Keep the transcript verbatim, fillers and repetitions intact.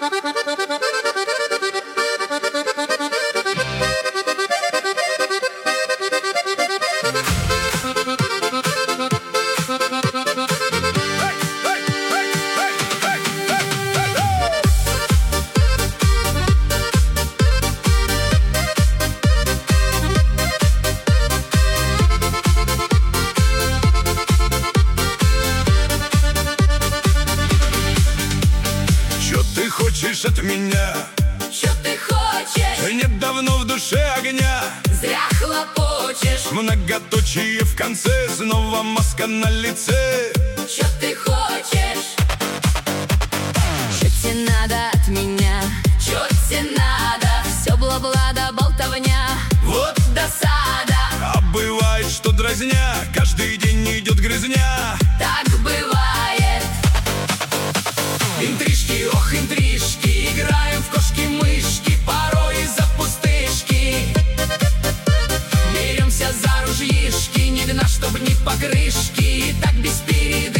Хочешь от меня? Чё ты хочешь? Нет давно в душе огня. Зря хлопочешь. Многоточие в конце, снова маска на лице. Чё ты хочешь? Чё тебе надо от меня? Чё тебе надо? Всё бла-бла да болтовня. Вот досада. А бывает, что дразня, каждый день идет грызня. Так бывает. Интрижки, ох, интрижки, играем в кошки-мышки, порой из-за пустышки. Беремся за ружьишки, не видно, чтоб не покрышки, и так без передышки.